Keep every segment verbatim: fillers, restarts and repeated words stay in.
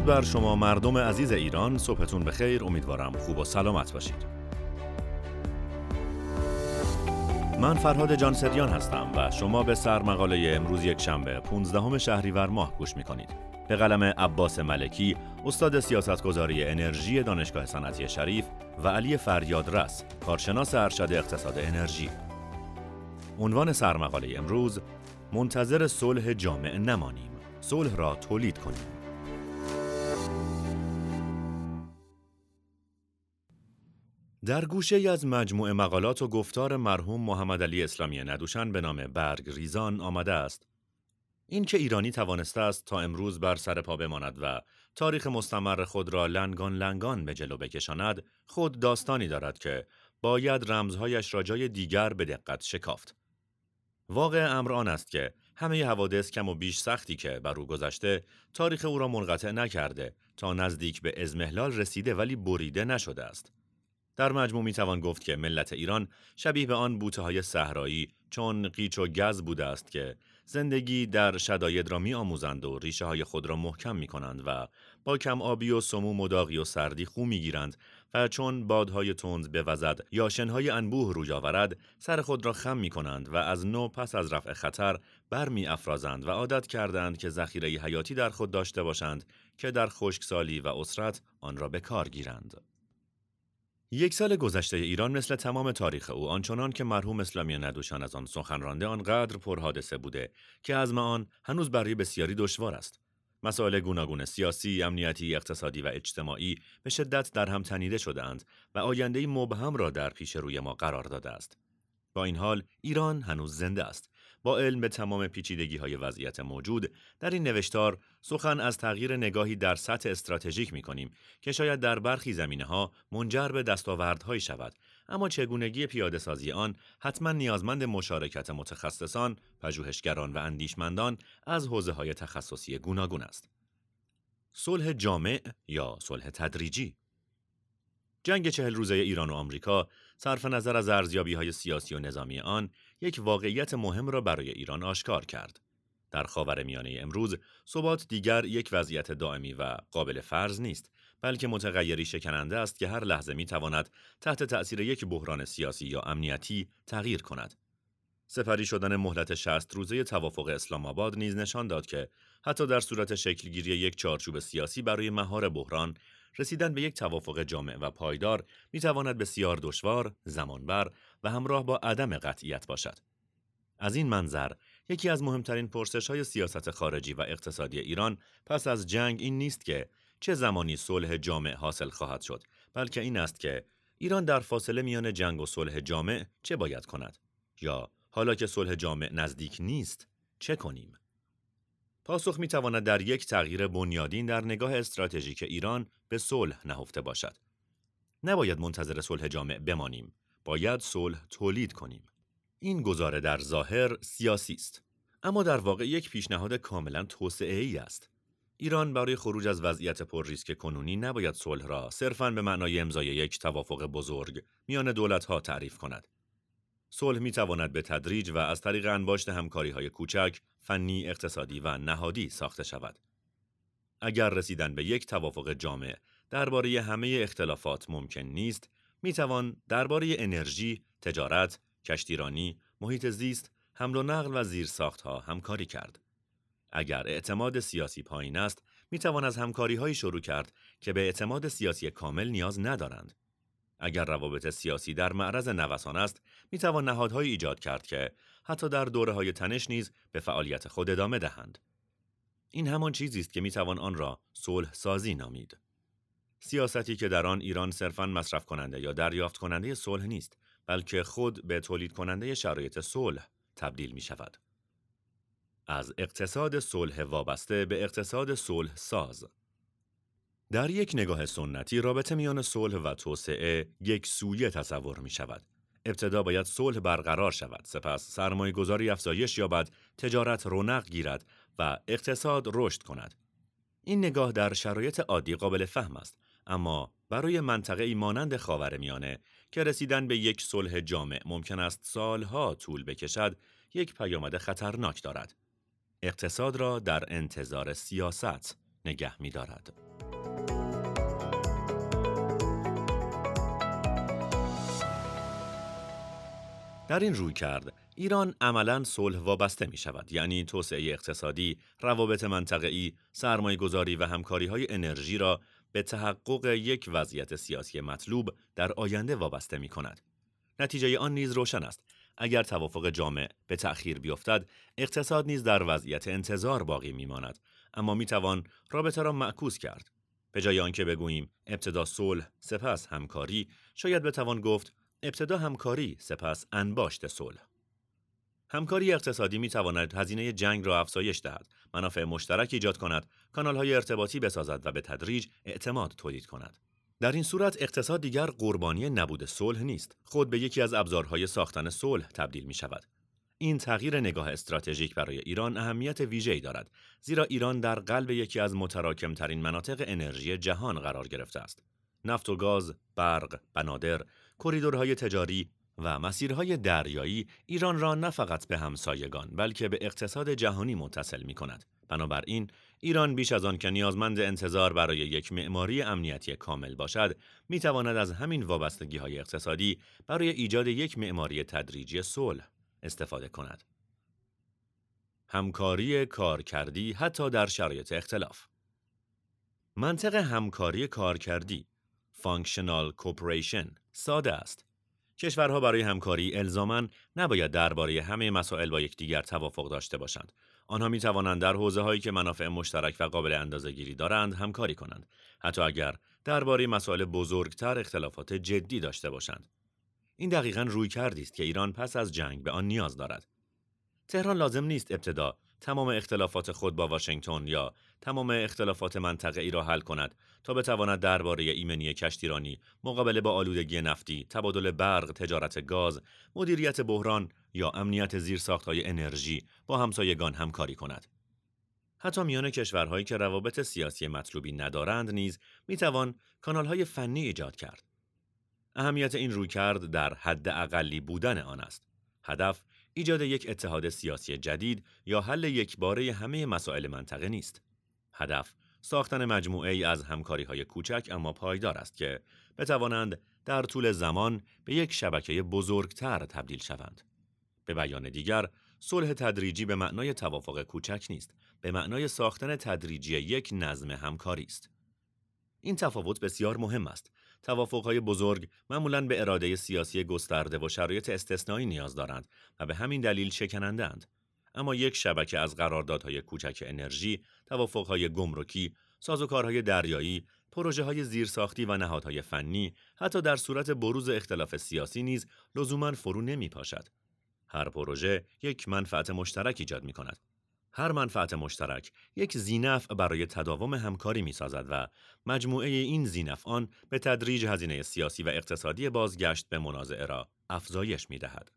درود بر شما مردم عزیز ایران، صبحتون بخیر. امیدوارم خوب و سلامت باشید. من فرهاد جانسریان هستم و شما به سرمقاله امروز یک شنبه پانزدهم شهریور ماه گوش می‌کنید. به قلم عباس ملکی، استاد سیاستگذاری انرژی دانشگاه صنعتی شریف و علی فریادرس، کارشناس ارشد اقتصاد انرژی. عنوان سرمقاله امروز: منتظر صلح جامع نمانیم، صلح را تولید کنیم. در گوشه‌ای از مجموعه مقالات و گفتار مرحوم محمد علی اسلامی ندوشن به نام برگ ریزان آمده است: این که ایرانی توانسته است تا امروز بر سر پا بماند و تاریخ مستمر خود را لنگان لنگان به جلو بکشاند، خود داستانی دارد که باید رمزهایش را جای دیگر به دقت شکافت. واقع امر آن است که همه حوادث کم و بیش سختی که بر او گذشته، تاریخ او را منقطع نکرده تا نزدیک به اضمحلال رسیده ولی بریده نشده است. در مجموع میتوان گفت که ملت ایران شبیه به آن بوته‌های صحرایی چون قیچ و گز بوده است که زندگی در شداید را می‌آموزند و ریشه‌های خود را محکم می‌کنند و با کم آبی و سموم و داغی و سردی خو می‌گیرند و چون بادهای تند بوزد یا شنهای انبوه روی آورد، سر خود را خم می‌کنند و از نو پس از رفع خطر برمی‌افرازند و عادت کردند که ذخیره حیاتی در خود داشته باشند که در خشکسالی و عسرت آن را به کار گیرند. یک سال گذشته ایران مثل تمام تاریخ او آنچنان که مرحوم اسلامی ندوشان از آن سخن رانده آنقدر پرحادثه بوده که هضم آن هنوز برای بسیاری دشوار است. مسائل گوناگون سیاسی، امنیتی، اقتصادی و اجتماعی به شدت در هم تنیده شده‌اند و آینده‌ای مبهم را در پیش روی ما قرار داده است. با این حال ایران هنوز زنده است. با علم به تمام پیچیدگی‌های وضعیت موجود، در این نوشتار سخن از تغییر نگاهی در سطح استراتژیک می‌کنیم که شاید در برخی زمینه‌ها منجر به دستاوردهایی شود، اما چگونگی پیاده‌سازی آن حتما نیازمند مشارکت متخصصان، پژوهشگران و اندیشمندان از حوزه‌های تخصصی گوناگون است. صلح جامع یا صلح تدریجی. جنگ چهل روزه ایران و آمریکا صرف نظر از ارزیابی‌های سیاسی و نظامی آن یک واقعیت مهم را برای ایران آشکار کرد. در خاورمیانه امروز ثبات دیگر یک وضعیت دائمی و قابل فرض نیست، بلکه متغیری شکننده است که هر لحظه می‌تواند تحت تأثیر یک بحران سیاسی یا امنیتی تغییر کند. سپری شدن مهلت شصت روزه توافق اسلام آباد نیز نشان داد که حتی در صورت شکلگیری یک چارچوب سیاسی برای مهار بحران، رسیدن به یک توافق جامع و پایدار میتواند بسیار دشوار، زمانبر و همراه با عدم قطعیت باشد. از این منظر، یکی از مهمترین پرسش‌های سیاست خارجی و اقتصادی ایران پس از جنگ این نیست که چه زمانی صلح جامع حاصل خواهد شد، بلکه این است که ایران در فاصله میان جنگ و صلح جامع چه باید کند؟ یا حالا که صلح جامع نزدیک نیست، چه کنیم؟ پاسخ می‌تواند در یک تغییر بنیادین در نگاه استراتژیک ایران به صلح نهفته باشد. نباید منتظر صلح جامع بمانیم، باید صلح تولید کنیم. این گزاره در ظاهر سیاسی است، اما در واقع یک پیشنهاد کاملاً توسعه‌ای است. ایران برای خروج از وضعیت پر ریسک کنونی نباید صلح را صرفاً به معنای امضای یک توافق بزرگ میان دولت‌ها تعریف کند. صلح می‌تواند به تدریج و از طریق انباشت همکاری‌های کوچک، فنی، اقتصادی و نهادی ساخته شود. اگر رسیدن به یک توافق جامع درباره همه اختلافات ممکن نیست، می‌توان درباره انرژی، تجارت، کشتیرانی، محیط زیست، حمل و نقل و زیرساخت‌ها همکاری کرد. اگر اعتماد سیاسی پایین است، می‌توان از همکاری‌هایی شروع کرد که به اعتماد سیاسی کامل نیاز ندارند. اگر روابط سیاسی در معرض نوسان است، میتوان نهادهایی ایجاد کرد که حتی در دوره‌های تنش نیز به فعالیت خود ادامه دهند. این همان چیزی است که میتوان آن را صلح سازی نامید. سیاستی که در آن ایران صرفاً مصرف کننده یا دریافت کننده صلح نیست، بلکه خود به تولید کننده شرایط صلح تبدیل می شود. از اقتصاد صلح وابسته به اقتصاد صلح ساز. در یک نگاه سنتی رابطه میان صلح و توسعه یک سویه تصور می شود. ابتدا باید صلح برقرار شود، سپس سرمایه‌گذاری افزایش یابد، تجارت رونق گیرد و اقتصاد رشد کند. این نگاه در شرایط عادی قابل فهم است، اما برای منطقه‌ای مانند خاورمیانه که رسیدن به یک صلح جامع ممکن است سالها طول بکشد، یک پیامد خطرناک دارد. اقتصاد را در انتظار سیاست نگه می‌دارد. در این رویکرد ایران عملاً صلح وابسته می شود، یعنی توسعه اقتصادی، روابط منطقه‌ای، سرمایه‌گذاری و همکاری‌های انرژی را به تحقق یک وضعیت سیاسی مطلوب در آینده وابسته می کند. نتیجه آن نیز روشن است. اگر توافق جامع به تأخیر بیفتد، اقتصاد نیز در وضعیت انتظار باقی می ماند، اما می توان رابطه را معکوس کرد. به جای آنکه بگوییم ابتدا صلح سپس همکاری، شاید بتوان گفت ابتدا همکاری سپس انباشت صلح. همکاری اقتصادی می تواند هزینه جنگ را افزایش دهد، منافع مشترک ایجاد کند، کانال‌های ارتباطی بسازد و به تدریج اعتماد تولید کند. در این صورت اقتصاد دیگر قربانی نبود صلح نیست، خود به یکی از ابزارهای ساختن صلح تبدیل می شود. این تغییر نگاه استراتژیک برای ایران اهمیت ویژه‌ای دارد، زیرا ایران در قلب یکی از متراکم‌ترین مناطق انرژی جهان قرار گرفته است. نفت و گاز، برق، بنادر، کریدورهای تجاری و مسیرهای دریایی ایران را نه فقط به همسایگان بلکه به اقتصاد جهانی متصل می‌کند. بنابراین ایران بیش از آن که نیازمند انتظار برای یک معماری امنیتی کامل باشد، می‌تواند از همین وابستگی‌های اقتصادی برای ایجاد یک معماری تدریجی صلح استفاده کند. همکاری کارکردی حتی در شرایط اختلاف. منطق همکاری کارکردی Functional Cooperation ساده است. کشورها برای همکاری الزاماً نباید درباره همه مسائل با یکدیگر توافق داشته باشند. آنها می توانند در حوزه‌هایی که منافع مشترک و قابل اندازه‌گیری دارند همکاری کنند، حتی اگر درباره مسائل بزرگتر اختلافات جدی داشته باشند. این دقیقاً رویکردی است که ایران پس از جنگ به آن نیاز دارد. تهران لازم نیست ابتدا تمام اختلافات خود با واشنگتن یا تمام اختلافات منطقه‌ای را حل کند تا بتواند درباره ایمنی کشتیرانی، مقابله با آلودگی نفتی، تبادل برق، تجارت گاز، مدیریت بحران یا امنیت زیرساخت‌های انرژی با همسایگان همکاری کند. حتی میان کشورهایی که روابط سیاسی مطلوبی ندارند نیز میتوان کانال‌های فنی ایجاد کرد. اهمیت این رویکرد در حد اقلی بودن آن است. هدف ایجاد یک اتحاد سیاسی جدید یا حل یکباره همه مسائل منطقه نیست. هدف ساختن مجموعه‌ای از همکاری‌های کوچک اما پایدار است که بتوانند در طول زمان به یک شبکه بزرگتر تبدیل شوند. به بیان دیگر، صلح تدریجی به معنای توافق کوچک نیست، به معنای ساختن تدریجی یک نظم همکاری است. این تفاوت بسیار مهم است. توافق‌های بزرگ معمولاً به اراده سیاسی گسترده و شرایط استثنایی نیاز دارند و به همین دلیل شکننده‌اند. اما یک شبکه از قراردادهای کوچک انرژی، توافق‌های گمرکی، سازوکارهای دریایی، پروژه‌های زیرساختی و نهادهای فنی، حتی در صورت بروز اختلاف سیاسی نیز لزوماً فرو نمی‌پاشد. هر پروژه یک منفعت مشترک ایجاد می‌کند. هر منفعت مشترک یک ذینفع برای تداوم همکاری می‌سازد و مجموعه این ذینفعان به تدریج هزینه سیاسی و اقتصادی بازگشت به منازعه را افزایش می‌دهد.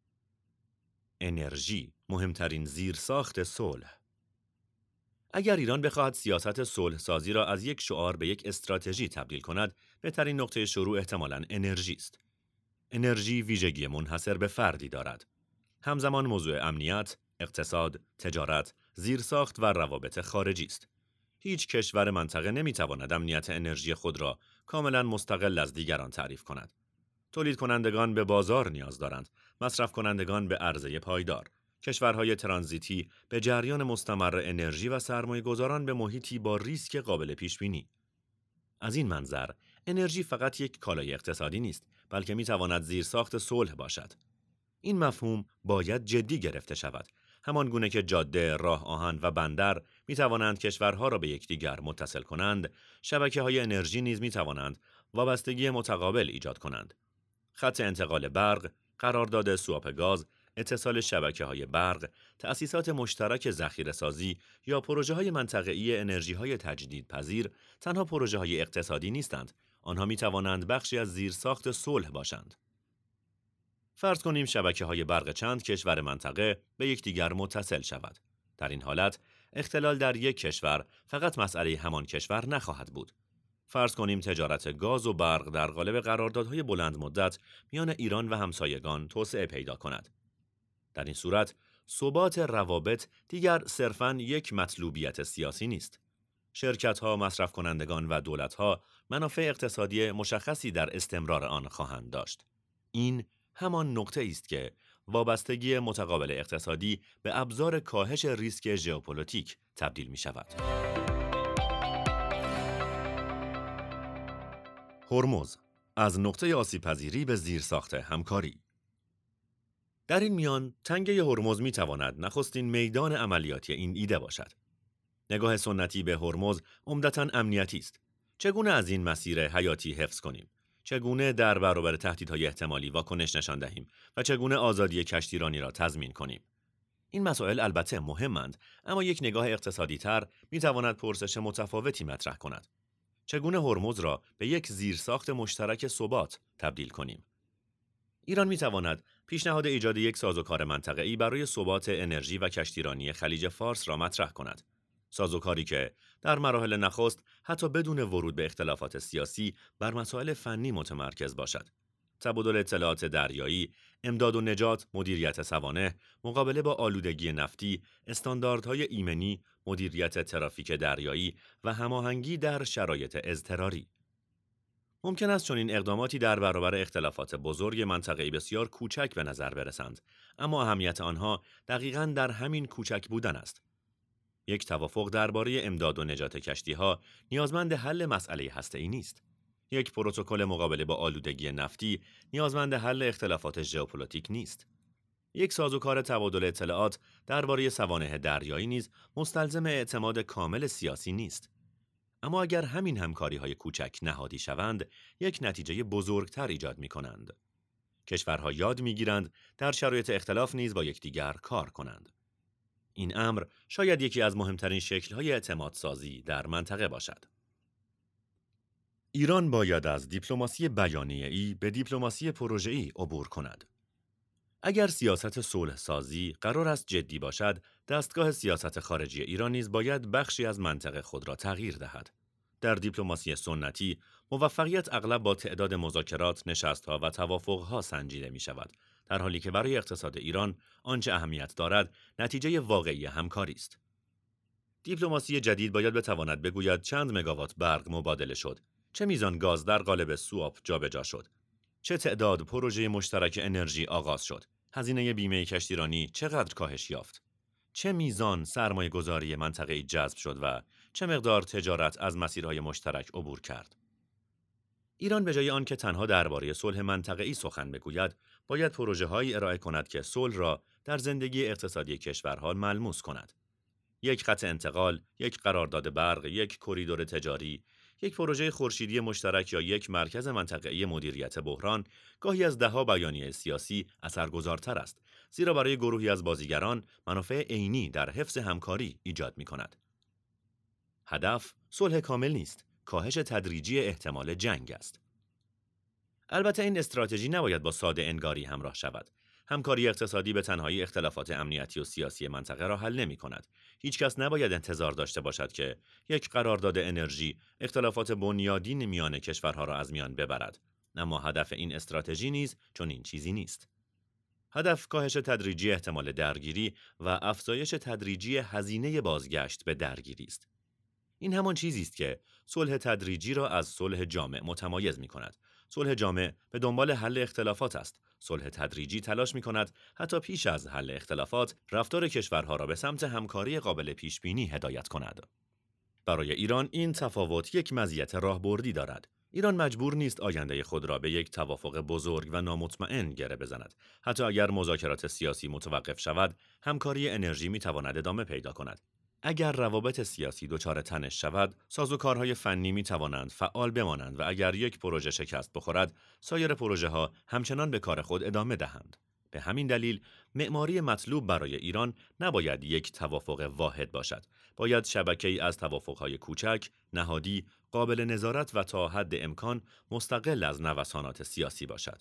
انرژی، مهمترین زیرساخت صلح. اگر ایران بخواهد سیاست صلح سازی را از یک شعار به یک استراتژی تبدیل کند، بهترین نقطه شروع احتمالاً انرژی است. انرژی ویژگی منحصر به فردی دارد. همزمان موضوع امنیت، اقتصاد، تجارت، زیرساخت و روابط خارجی است. هیچ کشور منطقه نمی‌تواند امنیت انرژی خود را کاملاً مستقل از دیگران تعریف کند. تولید کنندگان به بازار نیاز دارند، مصرف کنندگان به عرضه پایدار، کشورهای ترانزیتی به جریان مستمر انرژی و سرمایه‌گذاران به محیطی با ریسک قابل پیش‌بینی. از این منظر، انرژی فقط یک کالای اقتصادی نیست، بلکه می‌تواند زیرساخت صلح باشد. این مفهوم باید جدی گرفته شود. همان گونه که جاده، راه آهن و بندر می توانند کشورها را به یکدیگر متصل کنند، شبکه‌های انرژی نیز می توانند وابستگی متقابل ایجاد کنند. خط انتقال برق، قرارداد سواپ گاز، اتصال شبکه‌های برق، تأسیسات مشترک ذخیره‌سازی یا پروژه‌های منطقه‌ای انرژی‌های تجدیدپذیر تنها پروژه‌های اقتصادی نیستند. آنها می توانند بخشی از زیرساخت صلح باشند. فرض کنیم شبکه‌های برق چند کشور منطقه به یکدیگر متصل شود. در این حالت، اختلال در یک کشور فقط مسئله همان کشور نخواهد بود. فرض کنیم تجارت گاز و برق در قالب قراردادهای بلند مدت میان ایران و همسایگان توسعه پیدا کند. در این صورت، ثبات روابط دیگر صرفاً یک مطلوبیت سیاسی نیست. شرکت‌ها، مصرف کنندگان و دولت‌ها منافع اقتصادی مشخصی در استمرار آن خواهند داشت. این همان نقطه است که وابستگی متقابل اقتصادی به ابزار کاهش ریسک ژئوپلیتیک تبدیل می شود. هرمز، از نقطه آسیب‌پذیری به زیرساخت همکاری. در این میان تنگه هرمز می تواند نخستین میدان عملیاتی این ایده باشد. نگاه سنتی به هرمز عمدتاً امنیتی است. چگونه از این مسیر حیاتی حفظ کنیم؟ چگونه در برابر تهدیدهای احتمالی واکنش نشان دهیم و چگونه آزادی کشتیرانی را تضمین کنیم؟ این مسائل البته مهمند، اما یک نگاه اقتصادی‌تر می‌تواند پرسش متفاوتی مطرح کند. چگونه هرمز را به یک زیرساخت مشترک ثبات تبدیل کنیم؟ ایران می‌تواند پیشنهاد ایجاد یک سازوکار منطقه‌ای برای ثبات انرژی و کشتیرانی خلیج فارس را مطرح کند. سازوکاری که در مراحل نخست حتی بدون ورود به اختلافات سیاسی بر مسائل فنی متمرکز باشد. تبادل اطلاعات دریایی، امداد و نجات، مدیریت سوانح، مقابله با آلودگی نفتی، استانداردهای ایمنی، مدیریت ترافیک دریایی و هماهنگی در شرایط اضطراری. ممکن است چنین اقداماتی در برابر اختلافات بزرگ منطقه‌ای بسیار کوچک به نظر برسند، اما اهمیت آنها دقیقاً در همین کوچک بودن است. یک توافق درباره امداد و نجات کشتی‌ها نیازمند حل مسئله هسته‌ای نیست. یک پروتکل مقابله با آلودگی نفتی نیازمند حل اختلافات ژئوپلیتیک نیست. یک سازوکار تبادل اطلاعات درباره سوانح دریایی نیز مستلزم اعتماد کامل سیاسی نیست. اما اگر همین همکاری‌های کوچک نهادی شوند، یک نتیجه بزرگتر ایجاد می‌کنند. کشورها یاد می‌گیرند در شرایط اختلاف نیز با یکدیگر کار کنند. این امر شاید یکی از مهمترین شکل‌های اعتمادسازی در منطقه باشد. ایران باید از دیپلماسی بیانیه‌ای به دیپلماسی پروژه‌ای عبور کند. اگر سیاست صلح‌سازی قرار است جدی باشد، دستگاه سیاست خارجی ایران نیز باید بخشی از منطقه خود را تغییر دهد. در دیپلماسی سنتی، موفقیت اغلب با تعداد مذاکرات، نشست‌ها و توافق‌ها سنجیده می‌شود، در حالی که برای اقتصاد ایران آنچه اهمیت دارد، نتیجه واقعی همکاری است. دیپلماسی جدید باید بتواند بگوید چند مگاوات برق مبادله شد، چه میزان گاز در قالب سوآپ جابجا شد، چه تعداد پروژه مشترک انرژی آغاز شد، هزینه بیمه کشتیرانی چقدر کاهش یافت، چه میزان سرمایه‌گذاری منطقه‌ای جذب شد و چه مقدار تجارت از مسیرهای مشترک عبور کرد. ایران به جای آنکه تنها درباره صلح منطقه‌ای سخن بگوید، باید پروژه‌هایی ارائه کند که صلح را در زندگی اقتصادی کشورها ملموس کند. یک خط انتقال، یک قرارداد برق، یک کریدور تجاری، یک پروژه خورشیدی مشترک یا یک مرکز منطقه‌ای مدیریت بحران گاهی از ده‌ها بیانیه سیاسی اثرگذارتر است، زیرا برای گروهی از بازیگران منافع عینی در حفظ همکاری ایجاد می‌کند. هدف صلح کامل نیست، کاهش تدریجی احتمال جنگ است. البته این استراتژی نباید با ساده انگاری همراه شود. همکاری اقتصادی به تنهایی اختلافات امنیتی و سیاسی منطقه را حل نمی‌کند. هیچ کس نباید انتظار داشته باشد که یک قرارداد انرژی اختلافات بنیادین میان کشورها را از میان ببرد. اما هدف این استراتژی نیز چنین چیزی نیست. هدف کاهش تدریجی احتمال درگیری و افزایش تدریجی هزینه بازگشت به درگیری است. این همان چیزی است که صلح تدریجی را از صلح جامع متمایز می‌کند. صلح جامع به دنبال حل اختلافات است. صلح تدریجی تلاش می‌کند حتی پیش از حل اختلافات رفتار کشورها را به سمت همکاری قابل پیش‌بینی هدایت کند. برای ایران این تفاوت یک مزیت راهبردی دارد. ایران مجبور نیست آینده خود را به یک توافق بزرگ و نامطمئن گره بزند. حتی اگر مذاکرات سیاسی متوقف شود، همکاری انرژی می‌تواند ادامه پیدا کند. اگر روابط سیاسی دچار تنش شود، سازوکارهای فنی می توانند فعال بمانند و اگر یک پروژه شکست بخورد، سایر پروژه‌ها همچنان به کار خود ادامه دهند. به همین دلیل، معماری مطلوب برای ایران نباید یک توافق واحد باشد. باید شبکه‌ای از توافقهای کوچک، نهادی، قابل نظارت و تا حد امکان مستقل از نوسانات سیاسی باشد.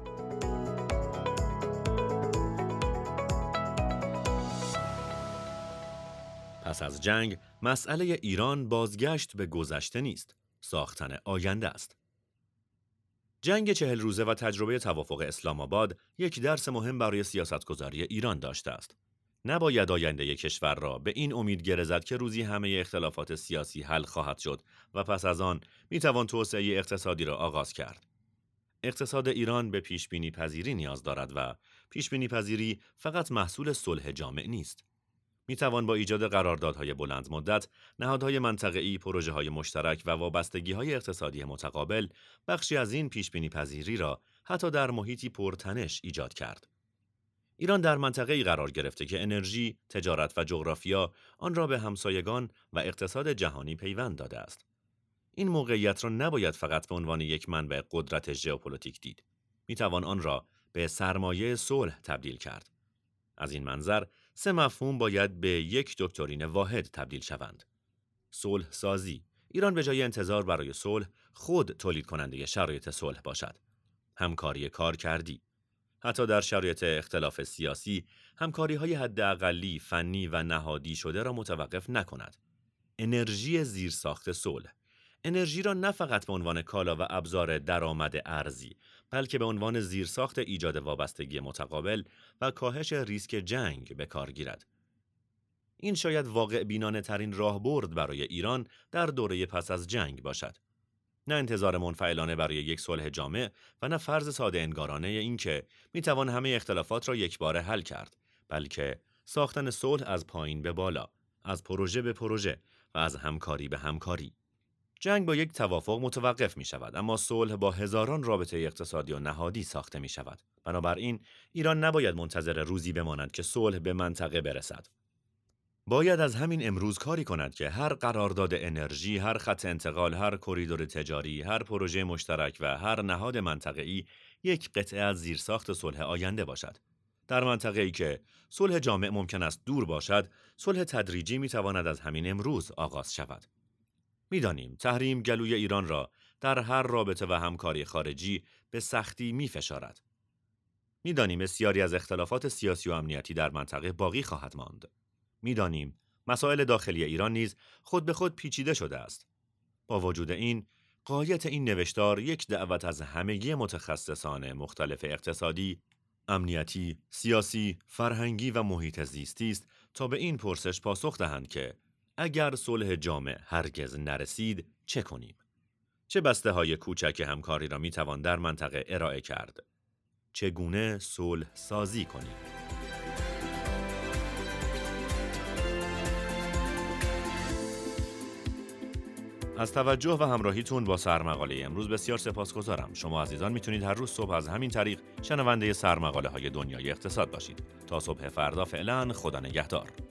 پس از جنگ، مسئله ایران بازگشت به گذشته نیست، ساختن آینده است. جنگ چهل روزه و تجربه توافق اسلام آباد یک درس مهم برای سیاستگذاری ایران داشته است. نباید آینده کشور را به این امید گره زد که روزی همه اختلافات سیاسی حل خواهد شد و پس از آن میتوان توسعه اقتصادی را آغاز کرد. اقتصاد ایران به پیشبینی پذیری نیاز دارد و پیشبینی پذیری فقط محصول صلح جامع نیست. میتوان با ایجاد قراردادهای بلند مدت، نهادهای منطقه‌ای، پروژه‌های مشترک و وابستگی‌های اقتصادی متقابل بخشی از این پیشبینی پذیری را حتی در محیطی پرتنش ایجاد کرد. ایران در منطقه‌ای قرار گرفته که انرژی، تجارت و جغرافیا آن را به همسایگان و اقتصاد جهانی پیوند داده است. این موقعیت را نباید فقط به عنوان یک منبع قدرت ژئوپلیتیک دید. میتوان آن را به سرمایه صلح تبدیل کرد. از این منظر، سه مفهوم باید به یک دکترین واحد تبدیل شوند. صلح سازی. ایران به جای انتظار برای صلح خود تولید کننده شرایط صلح باشد. همکاری کارکردی. حتی در شرایط اختلاف سیاسی، همکاری‌های حداقلی فنی و نهادی شده را متوقف نکند. انرژی زیرساخت صلح. انرژی را نه فقط به عنوان کالا و ابزار درآمد ارزی، بلکه به عنوان زیرساخت ایجاد وابستگی متقابل و کاهش ریسک جنگ به کار گیرد. این شاید واقع بینانه ترین راهبرد برای ایران در دوره پس از جنگ باشد. نه انتظار منفعلانه برای یک صلح جامع و نه فرض ساده انگارانه اینکه میتوان همه اختلافات را یکباره حل کرد، بلکه ساختن صلح از پایین به بالا، از پروژه به پروژه و از همکاری به همکاری. جنگ با یک توافق متوقف می شود، اما صلح با هزاران رابطه اقتصادی و نهادی ساخته می شود. بنابراین ایران نباید منتظر روزی بماند که صلح به منطقه برسد. باید از همین امروز کاری کند که هر قرارداد انرژی، هر خط انتقال، هر کریدور تجاری، هر پروژه مشترک و هر نهاد منطقه‌ای یک قطعه از زیرساخت صلح آینده باشد. در منطقه‌ای که صلح جامع ممکن است دور باشد، صلح تدریجی می تواند از همین امروز آغاز شود. می‌دانیم تحریم گلوی ایران را در هر رابطه و همکاری خارجی به سختی می‌فشارد. می‌دانیم بسیاری از اختلافات سیاسی و امنیتی در منطقه باقی خواهد ماند. می‌دانیم مسائل داخلی ایران نیز خود به خود پیچیده شده است. با وجود این، غایت این نوشتار یک دعوت از همگی متخصصان مختلف اقتصادی، امنیتی، سیاسی، فرهنگی و محیط زیستی است تا به این پرسش پاسخ دهند که اگر صلح جامع هرگز نرسید چه کنیم؟ چه بسته‌های کوچک همکاری را می‌توان در منطقه ارائه کرد؟ چگونه صلح سازی کنیم؟ از توجه و همراهیتون با سرمقاله امروز بسیار سپاسگزارم. شما عزیزان میتونید هر روز صبح از همین طریق شنونده سرمقاله های دنیای اقتصاد باشید. تا صبح فردا فعلا خدا نگهدار.